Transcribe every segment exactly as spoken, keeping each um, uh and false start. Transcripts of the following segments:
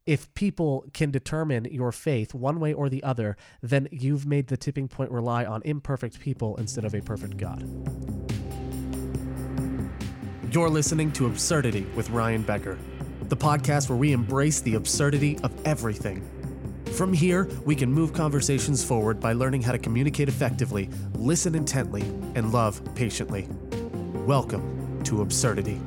if people can determine your faith one way or the other, then you've made the tipping point rely on imperfect people instead of a perfect God. You're listening to Absurdity with Ryan Becker, the podcast where we embrace the absurdity of everything. From here, we can move conversations forward by learning how to communicate effectively, listen intently, and love patiently. Welcome to Absurdity.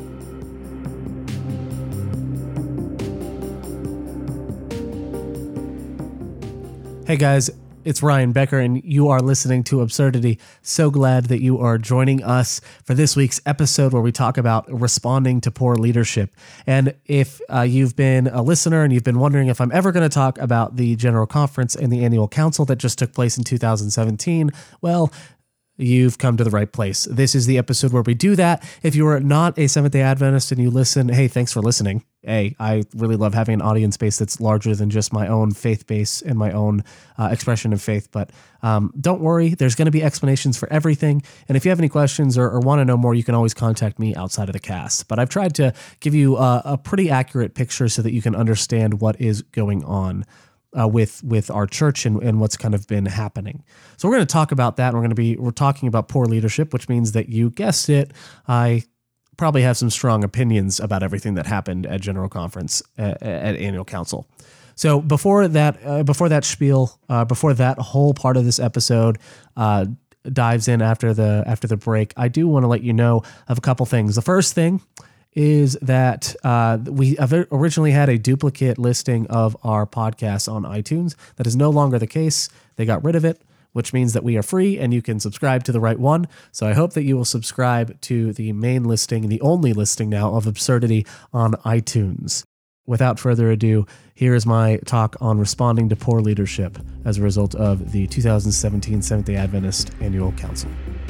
Hey guys, it's Ryan Becker, and you are listening to Absurdity. So glad that you are joining us for this week's episode where we talk about responding to poor leadership. And if uh, you've been a listener and you've been wondering if I'm ever going to talk about the General Conference and the Annual Council that just took place in two thousand seventeen, well, you've come to the right place. This is the episode where we do that. If you are not a Seventh-day Adventist and you listen, hey, thanks for listening. Hey, I really love having an audience base that's larger than just my own faith base and my own uh, expression of faith. But um, don't worry, there's going to be explanations for everything. And if you have any questions or, or want to know more, you can always contact me outside of the cast. But I've tried to give you a, a pretty accurate picture so that you can understand what is going on Uh, with with our church and, and what's kind of been happening. So we're going to talk about that. And we're going to be we're talking about poor leadership, which means that you guessed it, I probably have some strong opinions about everything that happened at General Conference uh, at Annual Council. So before that uh, before that spiel, uh, before that whole part of this episode uh, dives in after the after the break, I do want to let you know of a couple things. The first thing is that uh, we originally had a duplicate listing of our podcast on iTunes. That is no longer the case. They got rid of it, which means that we are free and you can subscribe to the right one. So I hope that you will subscribe to the main listing, the only listing now of Absurdity on iTunes. Without further ado, here is my talk on responding to poor leadership as a result of the two thousand seventeen Seventh-day Adventist Annual Council.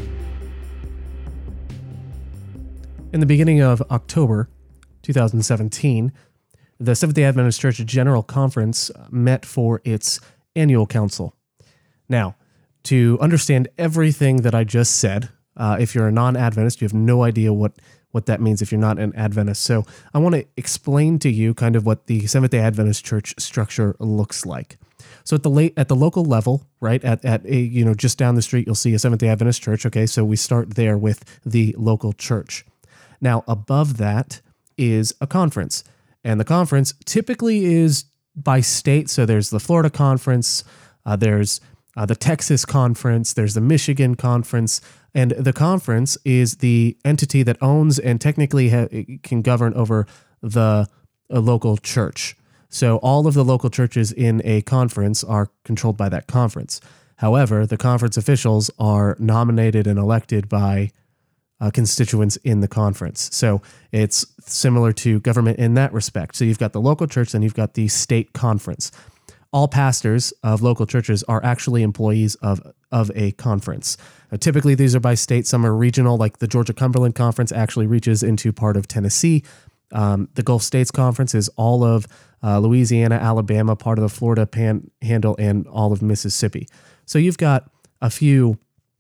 In the beginning of October two thousand seventeen, the Seventh-day Adventist Church General Conference met for its annual council. Now, to understand everything that I just said, uh, if you're a non-Adventist, you have no idea what, what that means if you're not an Adventist. So I want to explain to you kind of what the Seventh-day Adventist Church structure looks like. So at the late at the local level, right, at at a, you know just down the street, you'll see a Seventh-day Adventist church. Okay, so we start there with the local church. Now, above that is a conference, and the conference typically is by state. So there's the Florida Conference, uh, there's uh, the Texas Conference, there's the Michigan Conference, and the conference is the entity that owns and technically ha- can govern over the a local church. So all of the local churches in a conference are controlled by that conference. However, the conference officials are nominated and elected by Uh, constituents in the conference. So it's similar to government in that respect. So you've got the local church, and you've got the state conference. All pastors of local churches are actually employees of, of a conference. Uh, typically, these are by state. Some are regional, like the Georgia Cumberland Conference actually reaches into part of Tennessee. Um, the Gulf States Conference is all of uh, Louisiana, Alabama, part of the Florida Panhandle, and all of Mississippi. So you've got a few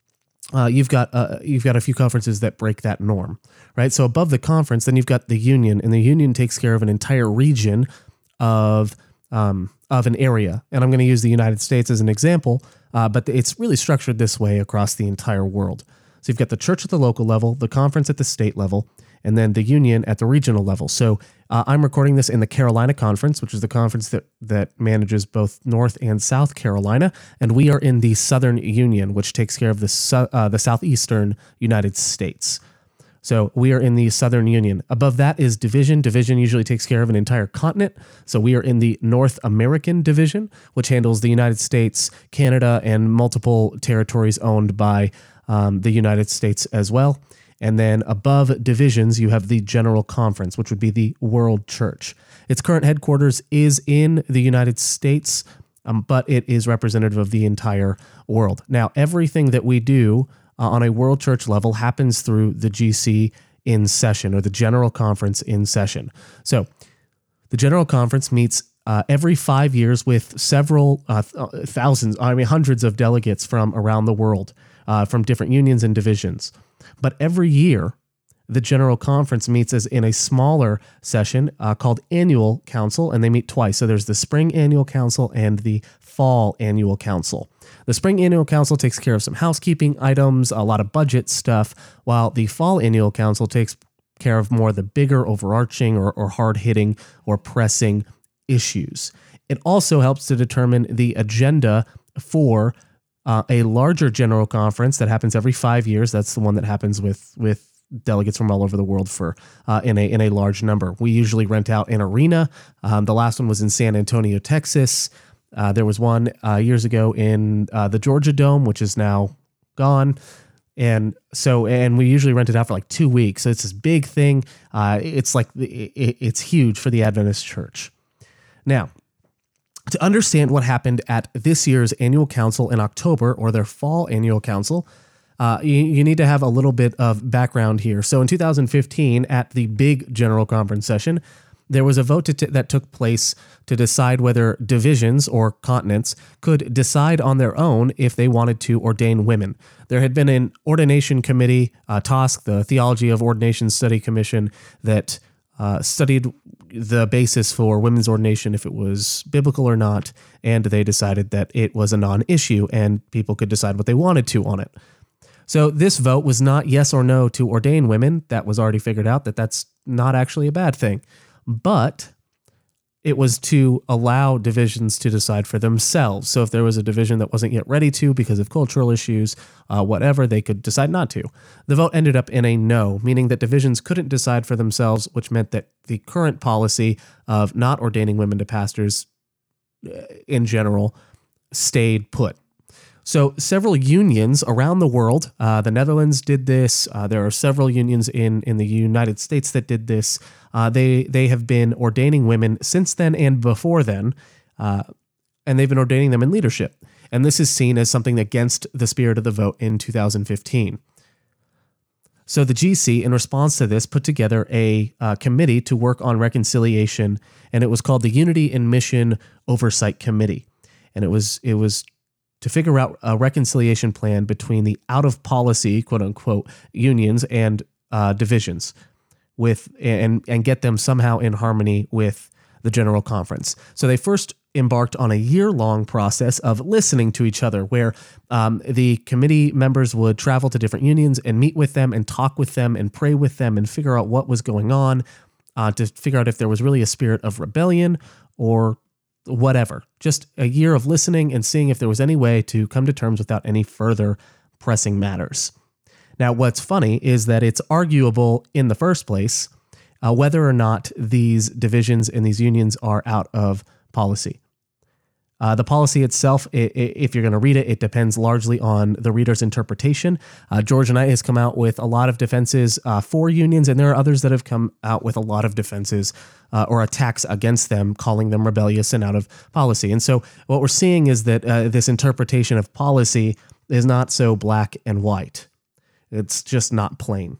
Uh, you've got uh, you've got a few conferences that break that norm, right? So above the conference, then you've got the union, and the union takes care of an entire region of um, of an area. And I'm going to use the United States as an example, uh, but it's really structured this way across the entire world. So you've got the church at the local level, the conference at the state level, and then the union at the regional level. So uh, I'm recording this in the Carolina Conference, which is the conference that, that manages both North and South Carolina, and we are in the Southern Union, which takes care of the su- uh, the southeastern United States. So we are in the Southern Union. Above that is division. Division usually takes care of an entire continent. So we are in the North American Division, which handles the United States, Canada, and multiple territories owned by um, the United States as well. And then above divisions, you have the General Conference, which would be the World Church. Its current headquarters is in the United States, um, but it is representative of the entire world. Now, everything that we do uh, on a World Church level happens through the G C in session, or the General Conference in session. So the General Conference meets uh, every five years with several uh, th- thousands, I mean hundreds of delegates from around the world, uh, from different unions and divisions. But every year, the General Conference meets as in a smaller session uh, called Annual Council, and they meet twice. So there's the Spring Annual Council and the Fall Annual Council. The Spring Annual Council takes care of some housekeeping items, a lot of budget stuff, while the Fall Annual Council takes care of more of the bigger, overarching, or, or hard-hitting or pressing issues. It also helps to determine the agenda for uh, a larger General Conference that happens every five years. That's the one that happens with with delegates from all over the world for uh, in a in a large number. We usually rent out an arena. Um, the last one was in San Antonio, Texas. Uh, there was one uh, years ago in uh, the Georgia Dome, which is now gone. And so, and we usually rent it out for like two weeks. So it's this big thing. Uh, it's like, it, it's huge for the Adventist Church. Now, to understand what happened at this year's annual council in October, or their fall annual council, uh, you, you need to have a little bit of background here. So in two thousand fifteen, at the big General Conference session, there was a vote to t- that took place to decide whether divisions or continents could decide on their own if they wanted to ordain women. There had been an ordination committee, uh, T O S C, the Theology of Ordination Study Commission, that uh, studied the basis for women's ordination, if it was biblical or not, and they decided that it was a non-issue and people could decide what they wanted to on it. So this vote was not yes or no to ordain women. That was already figured out that that's not actually a bad thing. But it was to allow divisions to decide for themselves. So if there was a division that wasn't yet ready to because of cultural issues, uh, whatever, they could decide not to. The vote ended up in a no, meaning that divisions couldn't decide for themselves, which meant that the current policy of not ordaining women to pastors in general stayed put. So several unions around the world, uh, the Netherlands did this. Uh, there are several unions in, in the United States that did this. Uh, they they have been ordaining women since then and before then, uh, and they've been ordaining them in leadership. And this is seen as something against the spirit of the vote in two thousand fifteen. So the G C, in response to this, put together a uh, committee to work on reconciliation, and it was called the Unity and Mission Oversight Committee. And it was it was to figure out a reconciliation plan between the out-of-policy, quote-unquote, unions and uh, divisions, with and and get them somehow in harmony with the General Conference. So they first embarked on a year-long process of listening to each other, where um, the committee members would travel to different unions and meet with them and talk with them and pray with them and figure out what was going on, uh, to figure out if there was really a spirit of rebellion or whatever. Just a year of listening and seeing if there was any way to come to terms without any further pressing matters. Now, what's funny is that it's arguable in the first place uh, whether or not these divisions and these unions are out of policy. Uh, the policy itself, I- I- if you're going to read it, it depends largely on the reader's interpretation. Uh, Georgia Knight has come out with a lot of defenses uh, for unions, and there are others that have come out with a lot of defenses uh, or attacks against them, calling them rebellious and out of policy. And so what we're seeing is that uh, this interpretation of policy is not so black and white. It's just not plain.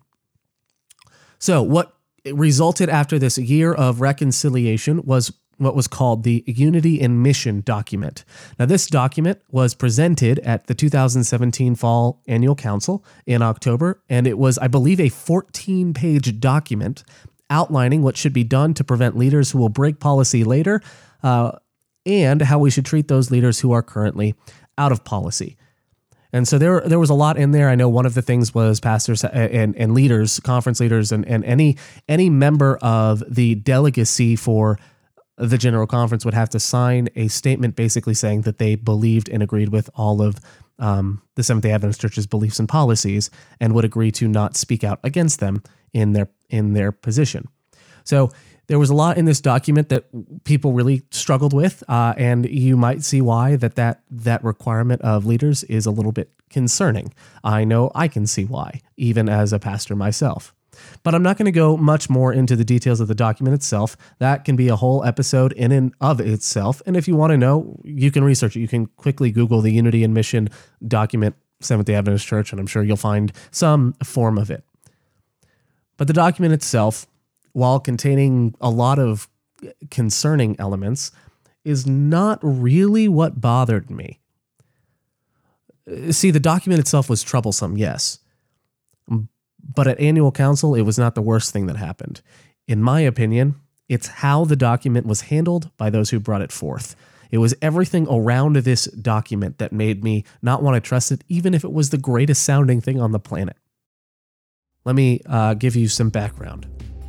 So what resulted after this year of reconciliation was what was called the Unity and Mission document. Now, this document was presented at the two thousand seventeen Fall Annual Council in October, and it was, I believe, a fourteen-page document outlining what should be done to prevent leaders who will break policy later, uh, and how we should treat those leaders who are currently out of policy. And so there, there was a lot in there. I know one of the things was pastors and, and leaders, conference leaders, and, and any any member of the delegacy for the General Conference would have to sign a statement basically saying that they believed and agreed with all of um, the Seventh-day Adventist Church's beliefs and policies, and would agree to not speak out against them in their in their position. So there was a lot in this document that people really struggled with, uh, and you might see why that, that that requirement of leaders is a little bit concerning. I know I can see why, even as a pastor myself. But I'm not going to go much more into the details of the document itself. That can be a whole episode in and of itself. And if you want to know, you can research it. You can quickly Google the Unity and Mission document, Seventh-day Adventist Church, and I'm sure you'll find some form of it. But the document itself, while containing a lot of concerning elements, is not really what bothered me. See, the document itself was troublesome, yes. But at annual council, it was not the worst thing that happened. In my opinion, it's how the document was handled by those who brought it forth. It was everything around this document that made me not want to trust it, even if it was the greatest sounding thing on the planet. Let me uh, give you some background.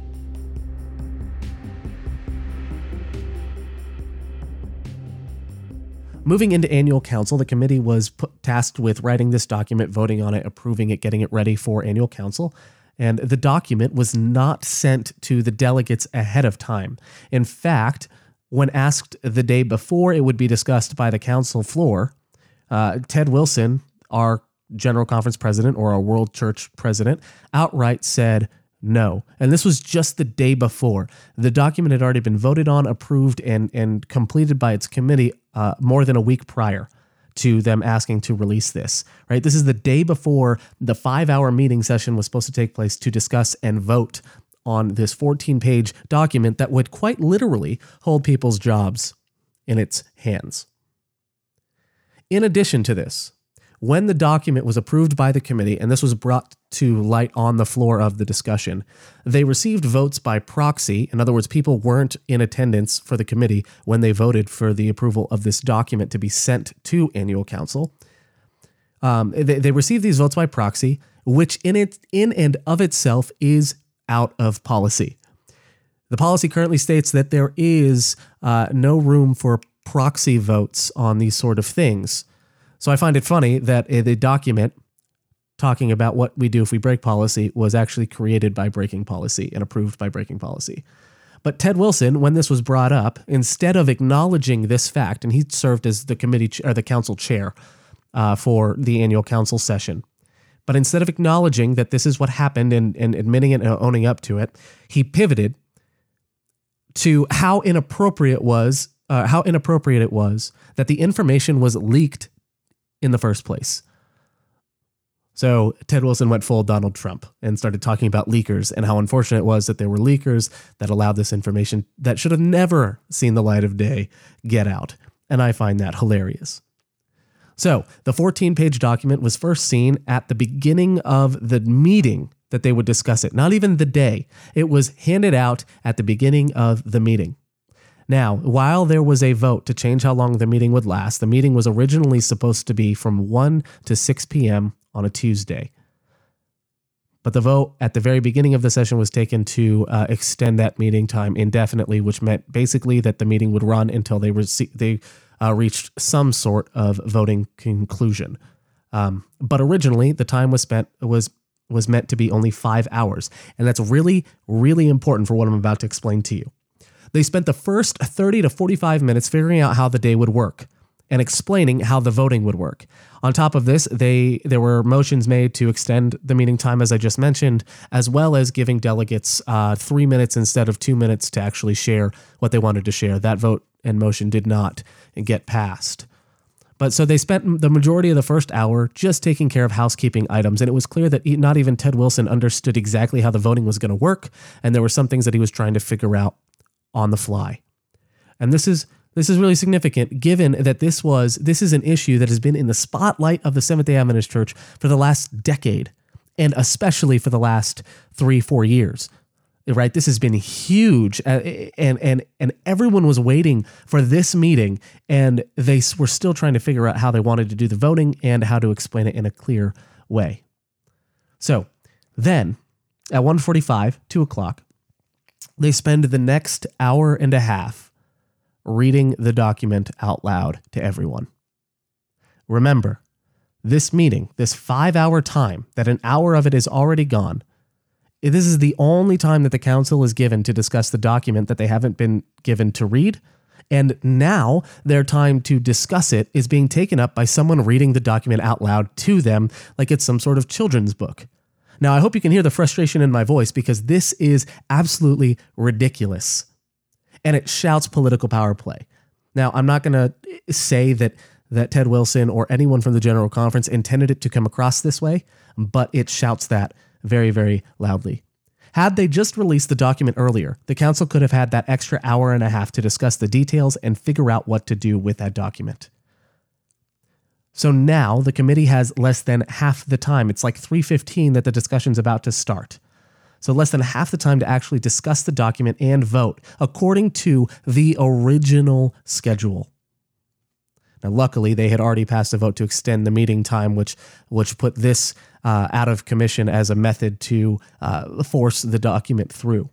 Moving into annual council, the committee was put, tasked with writing this document, voting on it, approving it, getting it ready for annual council. And the document was not sent to the delegates ahead of time. In fact, when asked the day before it would be discussed by the council floor, uh, Ted Wilson, our General Conference president or our World Church president, outright said no. And this was just the day before. The document had already been voted on, approved, and, and completed by its committee uh, more than a week prior to them asking to release this, right? This is the day before the five-hour meeting session was supposed to take place to discuss and vote on this fourteen-page document that would quite literally hold people's jobs in its hands. In addition to this, when the document was approved by the committee, and this was brought to light on the floor of the discussion, they received votes by proxy. In other words, people weren't in attendance for the committee when they voted for the approval of this document to be sent to annual council. Um, they, they received these votes by proxy, which in it, in and of itself is out of policy. The policy currently states that there is uh, no room for proxy votes on these sort of things. So I find it funny that the document talking about what we do if we break policy was actually created by breaking policy and approved by breaking policy. But Ted Wilson, when this was brought up, instead of acknowledging this fact, and he served as the committee ch- or the council chair uh, for the annual council session, but instead of acknowledging that this is what happened and, and admitting it and owning up to it, he pivoted to how inappropriate was uh, how inappropriate it was that the information was leaked in the first place. So Ted Wilson went full Donald Trump and started talking about leakers and how unfortunate it was that there were leakers that allowed this information that should have never seen the light of day get out. And I find that hilarious. So the fourteen-page document was first seen at the beginning of the meeting that they would discuss it, not even the day. It was handed out at the beginning of the meeting. Now, while there was a vote to change how long the meeting would last, the meeting was originally supposed to be from one to six p.m. on a Tuesday. But the vote at the very beginning of the session was taken to uh, extend that meeting time indefinitely, which meant basically that the meeting would run until they rece- they uh, reached some sort of voting conclusion. Um, but originally, the time was spent was was meant to be only five hours, and that's really, really important for what I'm about to explain to you. They spent the first thirty to forty-five minutes figuring out how the day would work and explaining how the voting would work. On top of this, they there were motions made to extend the meeting time, as I just mentioned, as well as giving delegates uh, three minutes instead of two minutes to actually share what they wanted to share. That vote and motion did not get passed. But so they spent the majority of the first hour just taking care of housekeeping items, and it was clear that not even Ted Wilson understood exactly how the voting was going to work, and there were some things that he was trying to figure out on the fly. And this is this is really significant given that this was this is an issue that has been in the spotlight of the Seventh-day Adventist Church for the last decade, and especially for the last three, four years. Right? This has been huge, uh, and and and everyone was waiting for this meeting, and they were still trying to figure out how they wanted to do the voting and how to explain it in a clear way. So then, at one forty-five, two o'clock, they spend the next hour and a half reading the document out loud to everyone. Remember, this meeting, this five-hour time, that an hour of it is already gone, this is the only time that the council is given to discuss the document that they haven't been given to read, and now their time to discuss it is being taken up by someone reading the document out loud to them like it's some sort of children's book. Now, I hope you can hear the frustration in my voice because this is absolutely ridiculous, and it shouts political power play. Now, I'm not going to say that that Ted Wilson or anyone from the General Conference intended it to come across this way, but it shouts that very, very loudly. Had they just released the document earlier, the council could have had that extra hour and a half to discuss the details and figure out what to do with that document. So now the committee has less than half the time. It's like three fifteen that the discussion's about to start. So less than half the time to actually discuss the document and vote, according to the original schedule. Now, luckily, they had already passed a vote to extend the meeting time, which which put this uh, out of commission as a method to uh, force the document through.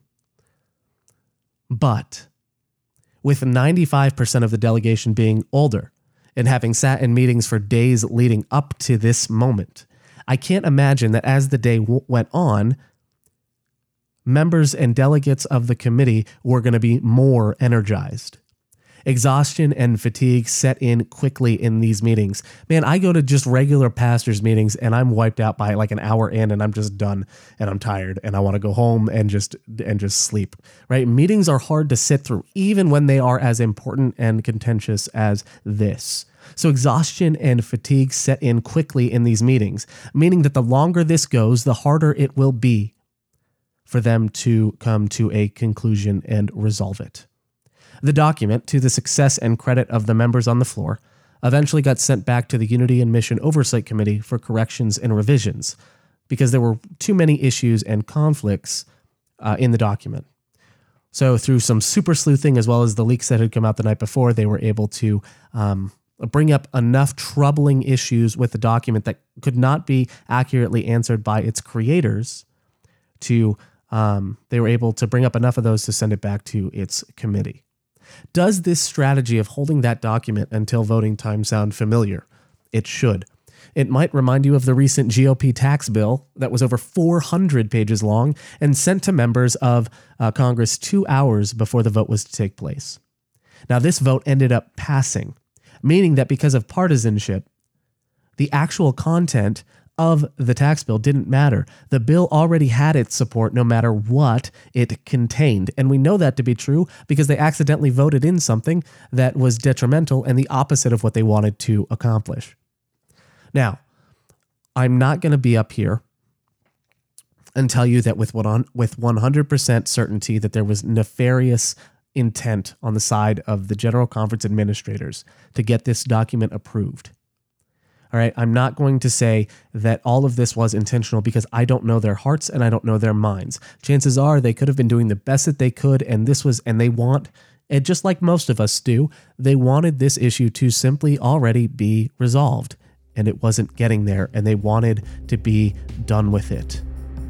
But with ninety-five percent of the delegation being older and having sat in meetings for days leading up to this moment, I can't imagine that as the day w- went on, members and delegates of the committee were going to be more energized. Exhaustion and fatigue set in quickly in these meetings. Man, I go to just regular pastors' meetings and I'm wiped out by like an hour in and I'm just done and I'm tired and I want to go home and just and just sleep, right? Meetings are hard to sit through, even when they are as important and contentious as this. So exhaustion and fatigue set in quickly in these meetings, meaning that the longer this goes, the harder it will be for them to come to a conclusion and resolve it. The document, to the success and credit of the members on the floor, eventually got sent back to the Unity and Mission Oversight Committee for corrections and revisions because there were too many issues and conflicts uh, in the document. So through some super sleuthing, as well as the leaks that had come out the night before, they were able to um, bring up enough troubling issues with the document that could not be accurately answered by its creators to, um, they were able to bring up enough of those to send it back to its committee. Does this strategy of holding that document until voting time sound familiar? It should. It might remind you of the recent G O P tax bill that was over four hundred pages long and sent to members of uh, Congress two hours before the vote was to take place. Now, this vote ended up passing, meaning that because of partisanship, the actual content of the tax bill didn't matter. The bill already had its support no matter what it contained. And we know that to be true because they accidentally voted in something that was detrimental and the opposite of what they wanted to accomplish. Now, I'm not going to be up here and tell you that with with one hundred percent certainty that there was nefarious intent on the side of the General Conference administrators to get this document approved. All right, I'm not going to say that all of this was intentional because I don't know their hearts and I don't know their minds. Chances are they could have been doing the best that they could, and this was, and they want, and just like most of us do, they wanted this issue to simply already be resolved, and it wasn't getting there, and they wanted to be done with it.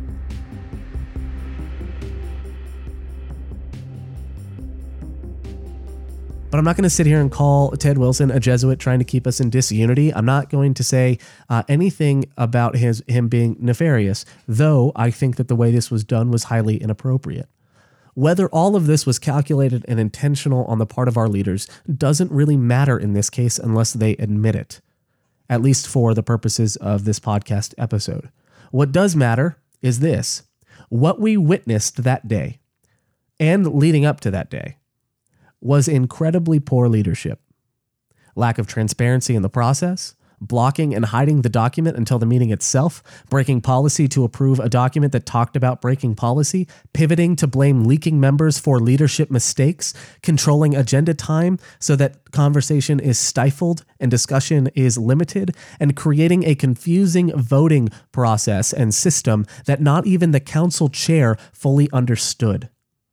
But I'm not going to sit here and call Ted Wilson a Jesuit trying to keep us in disunity. I'm not going to say uh, anything about his him being nefarious, though I think that the way this was done was highly inappropriate. Whether all of this was calculated and intentional on the part of our leaders doesn't really matter in this case unless they admit it, at least for the purposes of this podcast episode. What does matter is this: what we witnessed that day and leading up to that day was incredibly poor leadership, lack of transparency in the process, blocking and hiding the document until the meeting itself, breaking policy to approve a document that talked about breaking policy, pivoting to blame leaking members for leadership mistakes, controlling agenda time so that conversation is stifled and discussion is limited, and creating a confusing voting process and system that not even the council chair fully understood.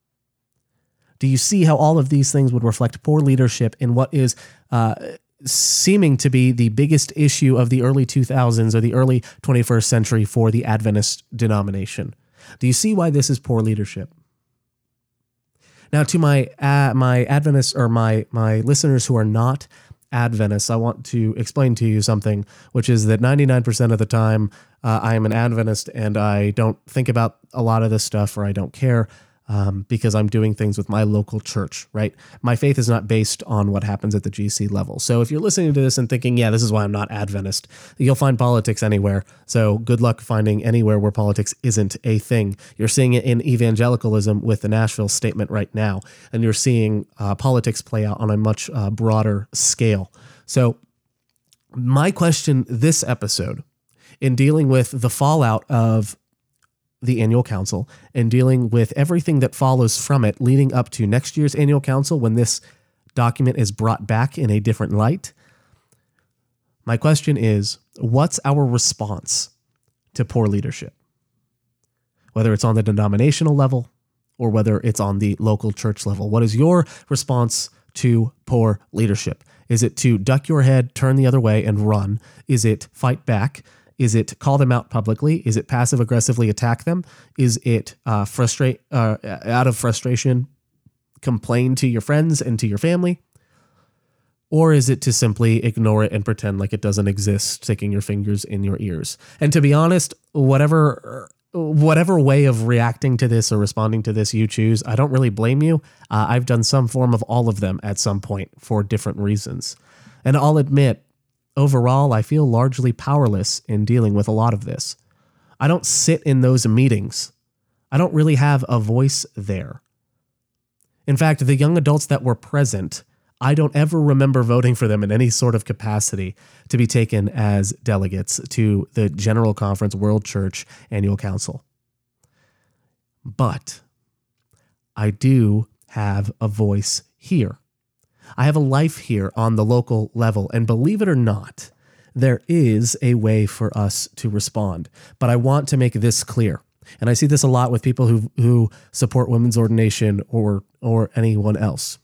Do you see how all of these things would reflect poor leadership in what is uh, seeming to be the biggest issue of the early two thousands or the early twenty-first century for the Adventist denomination? Do you see why this is poor leadership? Now, to my uh, my Adventists or my my listeners who are not Adventists, I want to explain to you something, which is that ninety-nine percent of the time uh, I am an Adventist and I don't think about a lot of this stuff, or I don't care. Um, because I'm doing things with my local church, right? My faith is not based on what happens at the G C level. So if you're listening to this and thinking, yeah, this is why I'm not Adventist, you'll find politics anywhere. So good luck finding anywhere where politics isn't a thing. You're seeing it in evangelicalism with the Nashville statement right now, and you're seeing uh, politics play out on a much uh, broader scale. So my question this episode, in dealing with the fallout of the annual council and dealing with everything that follows from it leading up to next year's annual council when this document is brought back in a different light, My question is, what's our response to poor leadership? Whether it's on the denominational level or whether it's on the local church level, what is your response to poor leadership? Is it to duck your head, turn the other way, and run? Is it fight back? Is it call them out publicly? Is it passive aggressively attack them? Is it uh, frustrate uh, out of frustration, complain to your friends and to your family? Or is it to simply ignore it and pretend like it doesn't exist, sticking your fingers in your ears? And to be honest, whatever whatever way of reacting to this or responding to this you choose, I don't really blame you. Uh, I've done some form of all of them at some point for different reasons. And I'll admit, overall, I feel largely powerless in dealing with a lot of this. I don't sit in those meetings. I don't really have a voice there. In fact, the young adults that were present, I don't ever remember voting for them in any sort of capacity to be taken as delegates to the General Conference World Church Annual Council. But I do have a voice here. I have a life here on the local level, and believe it or not, there is a way for us to respond. But I want to make this clear, and I see this a lot with people who who support women's ordination or or anyone else.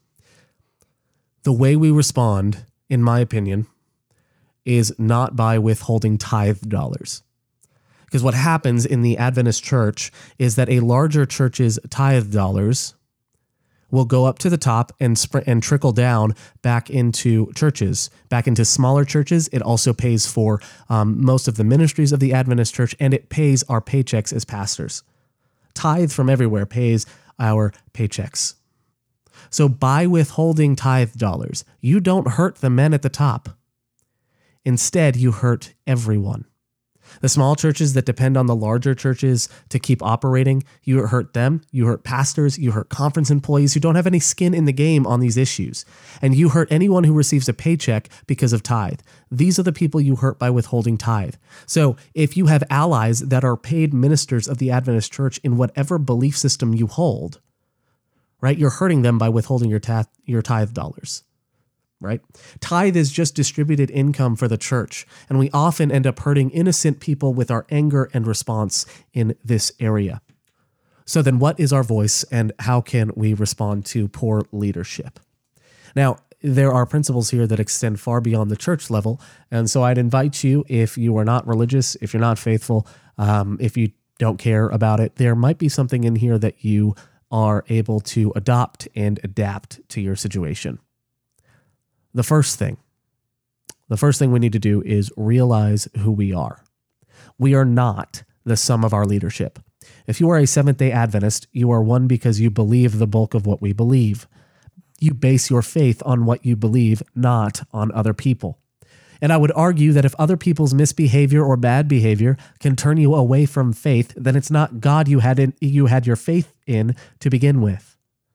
The way we respond, in my opinion, is not by withholding tithe dollars. Because what happens in the Adventist church is that a larger church's tithe dollars will go up to the top and sp- and trickle down back into churches, back into smaller churches. It also pays for um, most of the ministries of the Adventist church, and it pays our paychecks as pastors. Tithe from everywhere pays our paychecks. So by withholding tithe dollars, you don't hurt the men at the top. Instead, you hurt everyone. The small churches that depend on the larger churches to keep operating, you hurt them, you hurt pastors, you hurt conference employees who don't have any skin in the game on these issues, and you hurt anyone who receives a paycheck because of tithe. These are the people you hurt by withholding tithe. So if you have allies that are paid ministers of the Adventist church in whatever belief system you hold, right, you're hurting them by withholding your, ta- your tithe dollars. Right? Tithe is just distributed income for the church, and we often end up hurting innocent people with our anger and response in this area. So then what is our voice, and how can we respond to poor leadership? Now, there are principles here that extend far beyond the church level, and so I'd invite you, if you are not religious, if you're not faithful, um, if you don't care about it, there might be something in here that you are able to adopt and adapt to your situation. The first thing, the first thing we need to do is realize who we are. We are not the sum of our leadership. If you are a Seventh-day Adventist, you are one because you believe the bulk of what we believe. You base your faith on what you believe, not on other people. And I would argue that if other people's misbehavior or bad behavior can turn you away from faith, then it's not God you had in, you had your faith in to begin with.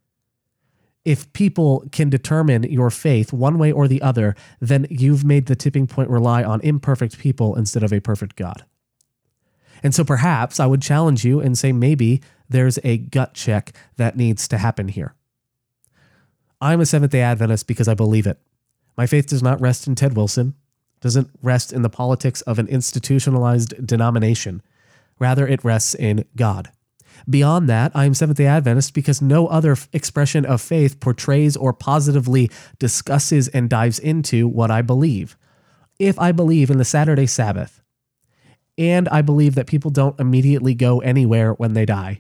If people can determine your faith one way or the other, then you've made the tipping point rely on imperfect people instead of a perfect God. And so perhaps I would challenge you and say maybe there's a gut check that needs to happen here. I'm a Seventh-day Adventist because I believe it. My faith does not rest in Ted Wilson, doesn't rest in the politics of an institutionalized denomination. Rather, it rests in God. Beyond that, I am Seventh-day Adventist because no other f- expression of faith portrays or positively discusses and dives into what I believe. If I believe in the Saturday Sabbath, and I believe that people don't immediately go anywhere when they die,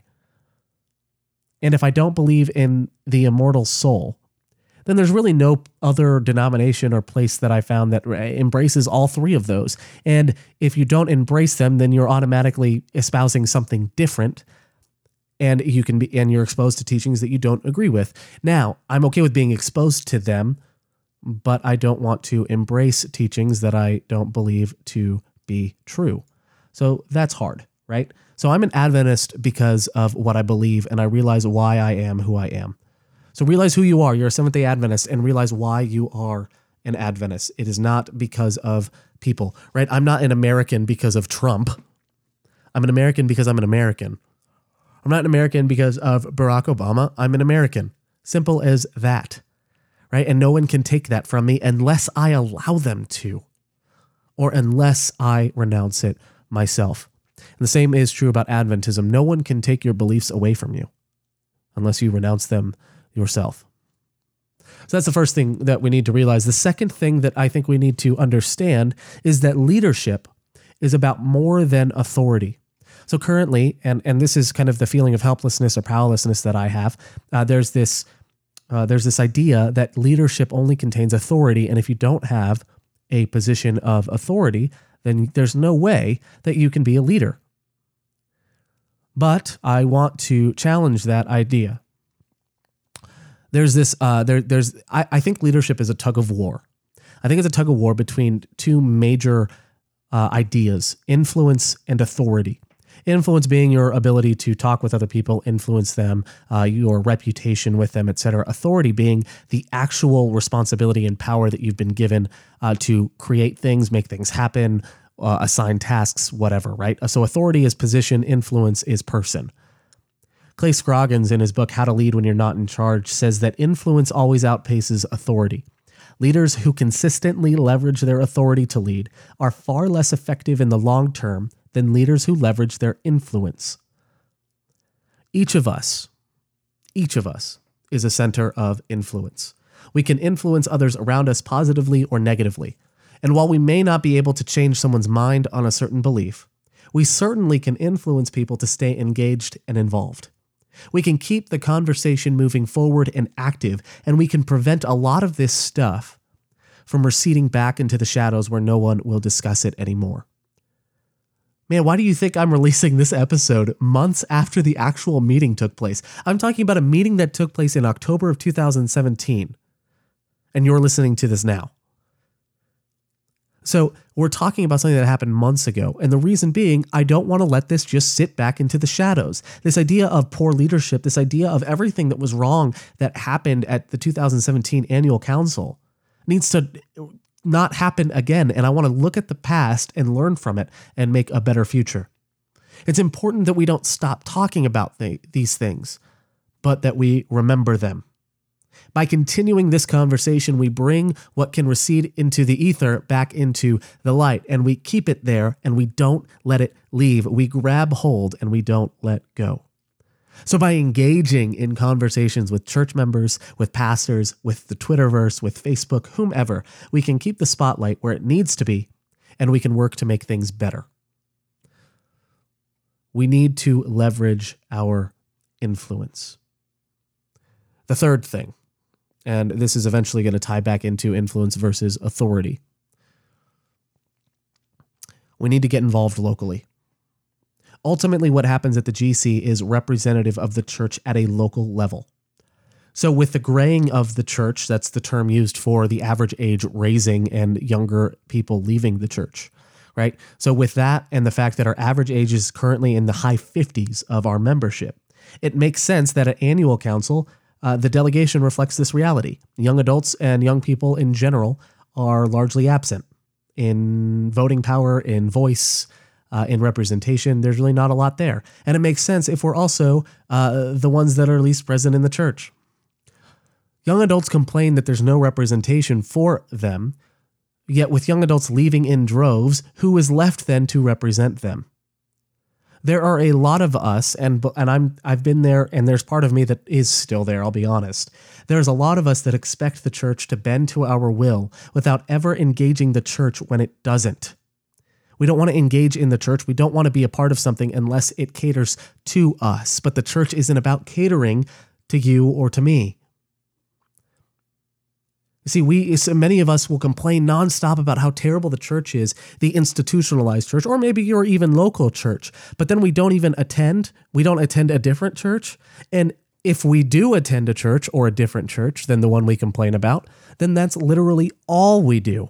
and if I don't believe in the immortal soul, then there's really no other denomination or place that I found that embraces all three of those. And if you don't embrace them, then you're automatically espousing something different. And you can be, and you're exposed to teachings that you don't agree with. Now, I'm okay with being exposed to them, but I don't want to embrace teachings that I don't believe to be true. So that's hard, right? So I'm an Adventist because of what I believe, and I realize why I am who I am. So realize who you are. You're a Seventh-day Adventist, and realize why you are an Adventist. It is not because of people, right? I'm not an American because of Trump. I'm an American because I'm an American. I'm not an American because of Barack Obama. I'm an American. Simple as that, right? And no one can take that from me unless I allow them to. or unless I renounce it myself. And the same is true about Adventism. No one can take your beliefs away from you unless you renounce them yourself. So that's the first thing that we need to realize. The second thing that I think we need to understand is that leadership is about more than authority. So currently, and, and this is kind of the feeling of helplessness or powerlessness that I have, uh, there's this uh, there's this idea that leadership only contains authority, and if you don't have a position of authority, then there's no way that you can be a leader. But I want to challenge that idea. There's this, uh, there, there's, I, I think leadership is a tug of war. I think it's a tug of war between two major uh, ideas, influence and authority. Influence being your ability to talk with other people, influence them, uh, your reputation with them, et cetera. Authority being the actual responsibility and power that you've been given uh, to create things, make things happen, uh, assign tasks, whatever, right? So authority is position, influence is person. Clay Scroggins, in his book, How to Lead When You're Not in Charge, says that influence always outpaces authority. Leaders who consistently leverage their authority to lead are far less effective in the long term than leaders who leverage their influence. Each of us, each of us is a center of influence. We can influence others around us positively or negatively. And while we may not be able to change someone's mind on a certain belief, we certainly can influence people to stay engaged and involved. We can keep the conversation moving forward and active, and we can prevent a lot of this stuff from receding back into the shadows where no one will discuss it anymore. Man, why do you think I'm releasing this episode months after the actual meeting took place? I'm talking about a meeting that took place in October of two thousand seventeen, and you're listening to this now. So we're talking about something that happened months ago, and the reason being, I don't want to let this just sit back into the shadows. This idea of poor leadership, this idea of everything that was wrong that happened at the two thousand seventeen annual council needs to not happen again, and I want to look at the past and learn from it and make a better future. It's important that we don't stop talking about th- these things, but that we remember them. By continuing this conversation, we bring what can recede into the ether back into the light, and we keep it there, and we don't let it leave. We grab hold, and we don't let go. So by engaging in conversations with church members, with pastors, with the Twitterverse, with Facebook, whomever, we can keep the spotlight where it needs to be, and we can work to make things better. We need to leverage our influence. The third thing, and this is eventually going to tie back into influence versus authority, we need to get involved locally. Ultimately, what happens at the G C is representative of the church at a local level. So with the graying of the church, that's the term used for the average age raising and younger people leaving the church, right? So with that and the fact that our average age is currently in the high fifties of our membership, it makes sense that at annual council, uh, the delegation reflects this reality. Young adults and young people in general are largely absent in voting power, in voice, Uh, in representation. There's really not a lot there. And it makes sense if we're also uh, the ones that are least present in the church. Young adults complain that there's no representation for them, yet with young adults leaving in droves, who is left then to represent them? There are a lot of us, and and I'm I've been there, and there's part of me that is still there, I'll be honest. There's a lot of us that expect the church to bend to our will without ever engaging the church when it doesn't. We don't want to engage in the church. We don't want to be a part of something unless it caters to us. But the church isn't about catering to you or to me. You see, we so many of us will complain nonstop about how terrible the church is, the institutionalized church, or maybe your even local church. But then we don't even attend. We don't attend a different church. And if we do attend a church or a different church than the one we complain about, then that's literally all we do.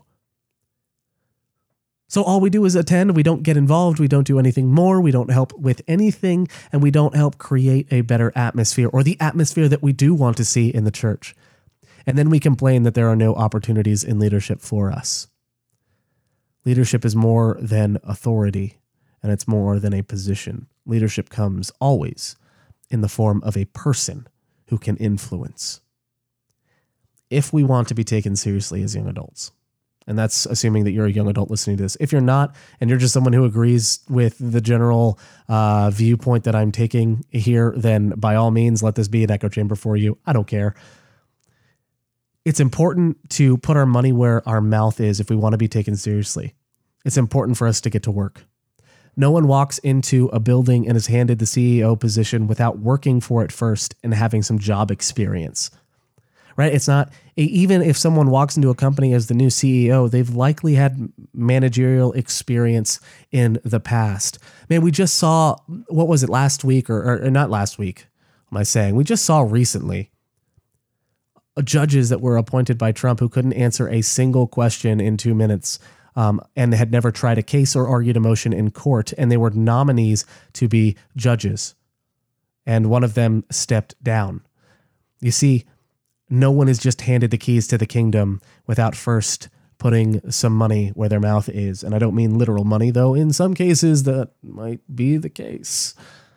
So all we do is attend, we don't get involved, we don't do anything more, we don't help with anything, and we don't help create a better atmosphere or the atmosphere that we do want to see in the church. And then we complain that there are no opportunities in leadership for us. Leadership is more than authority, and it's more than a position. Leadership comes always in the form of a person who can influence. If we want to be taken seriously as young adults, And that's assuming that you're a young adult listening to this. If you're not, and you're just someone who agrees with the general uh, viewpoint that I'm taking here, then by all means, let this be an echo chamber for you. I don't care. It's important to put our money where our mouth is if we want to be taken seriously. It's important for us to get to work. No one walks into a building and is handed the C E O position without working for it first and having some job experience. Right? It's not, even if someone walks into a company as the new C E O, they've likely had managerial experience in the past. Man, we just saw, what was it, last week, or, or not last week, what am I saying? We just saw recently judges that were appointed by Trump who couldn't answer a single question in two minutes um, and had never tried a case or argued a motion in court, and they were nominees to be judges. And one of them stepped down. You see, no one is just handed the keys to the kingdom without first putting some money where their mouth is. And I don't mean literal money, though. In some cases, that might be the case.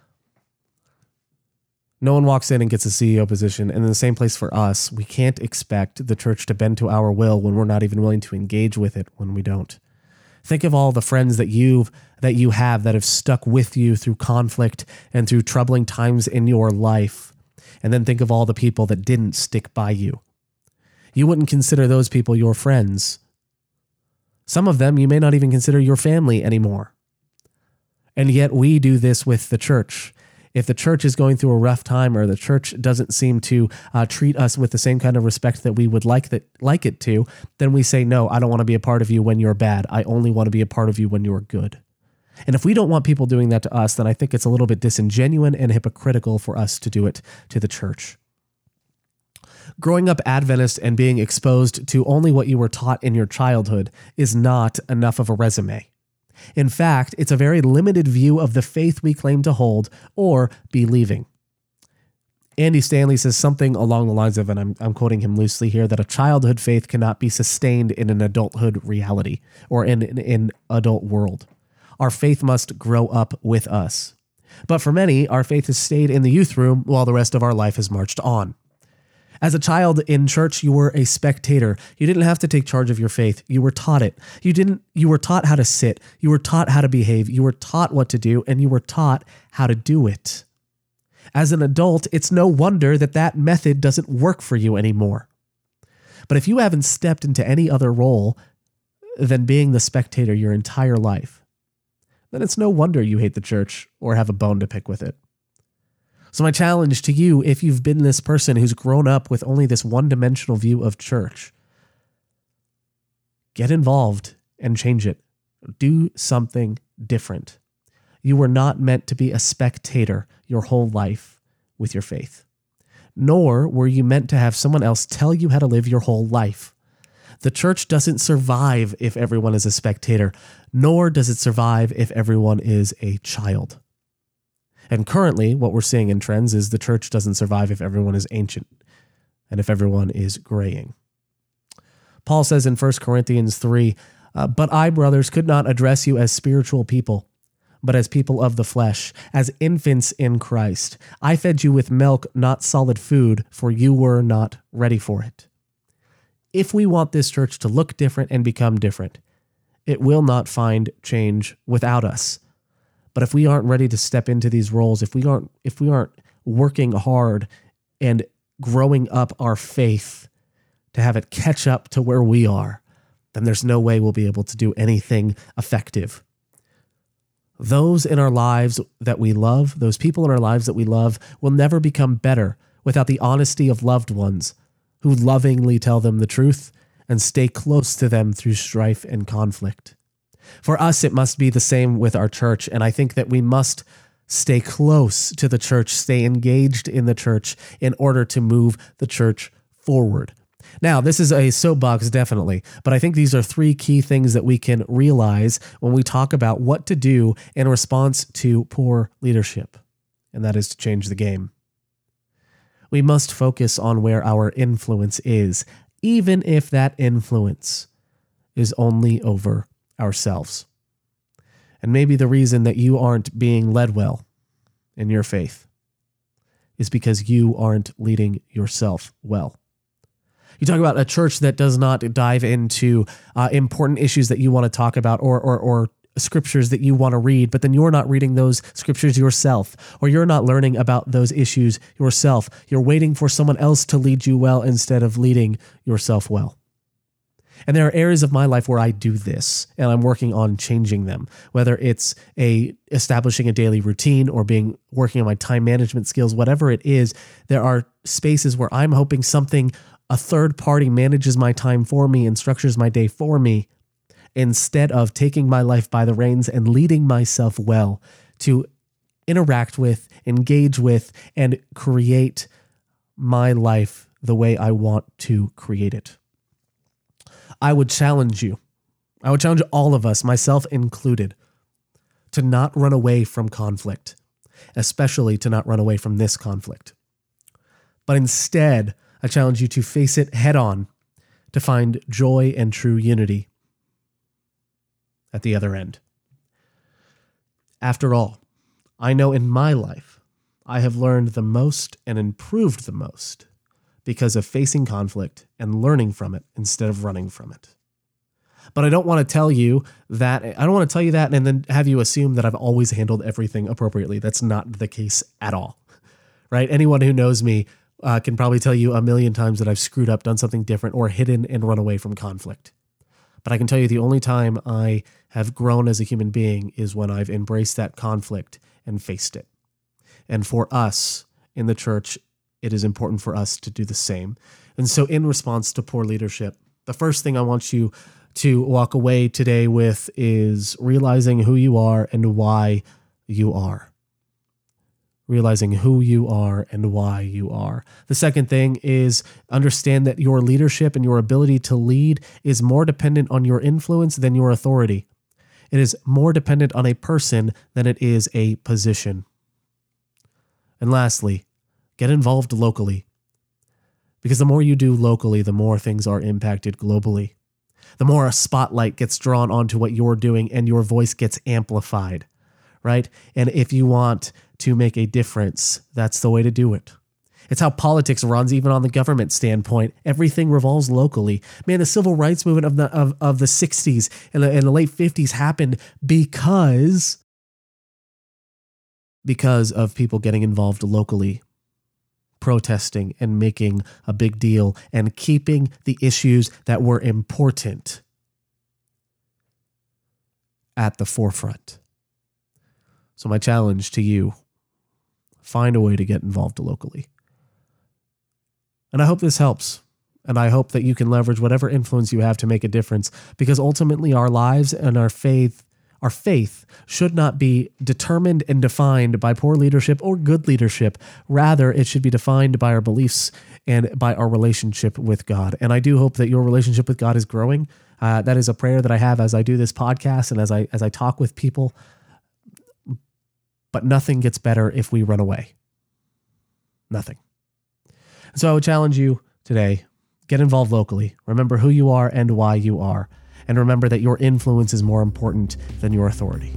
No one walks in and gets a C E O position. And in the same place for us, we can't expect the church to bend to our will when we're not even willing to engage with it when we don't. Think of all the friends that you've that you have that have stuck with you through conflict and through troubling times in your life. And then think of all the people that didn't stick by you. You wouldn't consider those people your friends. Some of them you may not even consider your family anymore. And yet we do this with the church. If the church is going through a rough time, or the church doesn't seem to uh, treat us with the same kind of respect that we would like that like it to, then we say, no, I don't want to be a part of you when you're bad. I only want to be a part of you when you're good. And if we don't want people doing that to us, then I think it's a little bit disingenuous and hypocritical for us to do it to the church. Growing up Adventist and being exposed to only what you were taught in your childhood is not enough of a resume. In fact, it's a very limited view of the faith we claim to hold or believing. Andy Stanley says something along the lines of, and I'm, I'm quoting him loosely here, that a childhood faith cannot be sustained in an adulthood reality or in an in, in adult world. Our faith must grow up with us. But for many, our faith has stayed in the youth room while the rest of our life has marched on. As a child in church, you were a spectator. You didn't have to take charge of your faith. You were taught it. You didn't. You were taught how to sit. You were taught how to behave. You were taught what to do, and you were taught how to do it. As an adult, it's no wonder that that method doesn't work for you anymore. But if you haven't stepped into any other role than being the spectator your entire life, then it's no wonder you hate the church or have a bone to pick with it. So my challenge to you, if you've been this person who's grown up with only this one-dimensional view of church, get involved and change it. Do something different. You were not meant to be a spectator your whole life with your faith, nor were you meant to have someone else tell you how to live your whole life. The church doesn't survive if everyone is a spectator, nor does it survive if everyone is a child. And currently, what we're seeing in trends is the church doesn't survive if everyone is ancient and if everyone is graying. Paul says in First Corinthians three, uh, but I, brothers, could not address you as spiritual people, but as people of the flesh, as infants in Christ. I fed you with milk, not solid food, for you were not ready for it. If we want this church to look different and become different, it will not find change without us. But if we aren't ready to step into these roles, if we aren't if we aren't working hard and growing up our faith to have it catch up to where we are, then there's no way we'll be able to do anything effective. Those in our lives that we love, those people in our lives that we love, will never become better without the honesty of loved ones who lovingly tell them the truth and stay close to them through strife and conflict. For us, it must be the same with our church, and I think that we must stay close to the church, stay engaged in the church in order to move the church forward. Now, this is a soapbox, definitely, but I think these are three key things that we can realize when we talk about what to do in response to poor leadership, and that is to change the game. We must focus on where our influence is, even if that influence is only over ourselves. And maybe the reason that you aren't being led well in your faith is because you aren't leading yourself well. You talk about a church that does not dive into uh, important issues that you want to talk about or, or, or scriptures that you want to read, but then you're not reading those scriptures yourself, or you're not learning about those issues yourself. You're waiting for someone else to lead you well instead of leading yourself well. And there are areas of my life where I do this, and I'm working on changing them, whether it's a establishing a daily routine or being working on my time management skills, whatever it is. There are spaces where I'm hoping something, a third party manages my time for me and structures my day for me, instead of taking my life by the reins and leading myself well to interact with, engage with, and create my life the way I want to create it. I would challenge you, I would challenge all of us, myself included, to not run away from conflict, especially to not run away from this conflict. But instead, I challenge you to face it head on, to find joy and true unity at the other end. After all, I know in my life, I have learned the most and improved the most because of facing conflict and learning from it instead of running from it. But I don't want to tell you that, I don't want to tell you that and then have you assume that I've always handled everything appropriately. That's not the case at all, right? Anyone who knows me uh, can probably tell you a million times that I've screwed up, done something different, or hidden and run away from conflict. But I can tell you the only time I have grown as a human being is when I've embraced that conflict and faced it. And for us in the church, it is important for us to do the same. And so in response to poor leadership, the first thing I want you to walk away today with is realizing who you are and why you are. Realizing who you are and why you are. The second thing is understand that your leadership and your ability to lead is more dependent on your influence than your authority. It is more dependent on a person than it is a position. And lastly, get involved locally. Because the more you do locally, the more things are impacted globally. The more a spotlight gets drawn onto what you're doing and your voice gets amplified, right? And if you want to make a difference, that's the way to do it. It's how politics runs, even on the government standpoint. Everything revolves locally. Man, the civil rights movement of the of, of the sixties and the, and the late fifties happened because, because of people getting involved locally, protesting and making a big deal and keeping the issues that were important at the forefront. So my challenge to you, find a way to get involved locally. And I hope this helps. And I hope that you can leverage whatever influence you have to make a difference, because ultimately our lives and our faith, our faith should not be determined and defined by poor leadership or good leadership. Rather, it should be defined by our beliefs and by our relationship with God. And I do hope that your relationship with God is growing. Uh, that is a prayer that I have as I do this podcast and as I as I talk with people. But nothing gets better if we run away. Nothing. So I would challenge you today, get involved locally. Remember who you are and why you are. And remember that your influence is more important than your authority.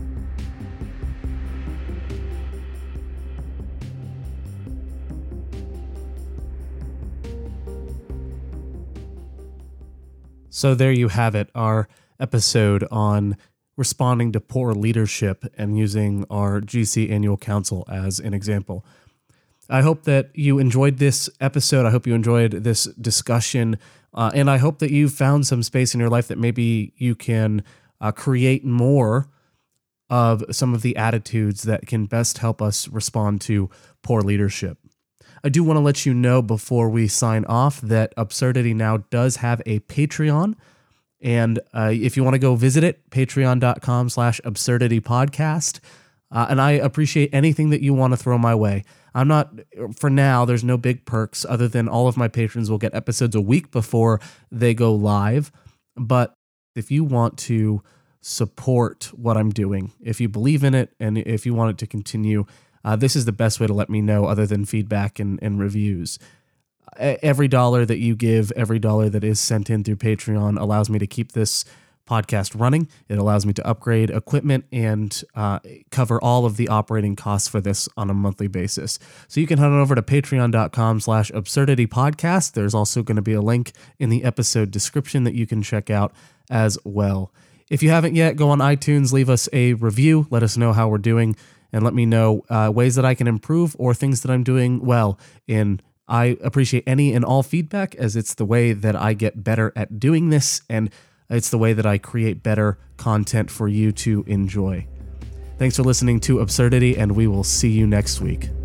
So there you have it, our episode on responding to poor leadership and using our G C Annual Council as an example. I hope that you enjoyed this episode. I hope you enjoyed this discussion. Uh, and I hope that you've found some space in your life that maybe you can uh, create more of some of the attitudes that can best help us respond to poor leadership. I do want to let you know before we sign off that Absurdity Now does have a Patreon. And uh, if you want to go visit it, patreon.com slash absurdity podcast. Uh, and I appreciate anything that you want to throw my way. I'm not, for now, there's no big perks other than all of my patrons will get episodes a week before they go live. But if you want to support what I'm doing, if you believe in it, and if you want it to continue, uh, this is the best way to let me know other than feedback and, and reviews. Every dollar that you give, every dollar that is sent in through Patreon allows me to keep this podcast running. It allows me to upgrade equipment and uh, cover all of the operating costs for this on a monthly basis. So you can head on over to patreon.com slash absurdity podcast. There's also going to be a link in the episode description that you can check out as well. If you haven't yet, go on iTunes, leave us a review, let us know how we're doing, and let me know uh, ways that I can improve or things that I'm doing well in. I appreciate any and all feedback, as it's the way that I get better at doing this, and it's the way that I create better content for you to enjoy. Thanks for listening to Absurdity, and we will see you next week.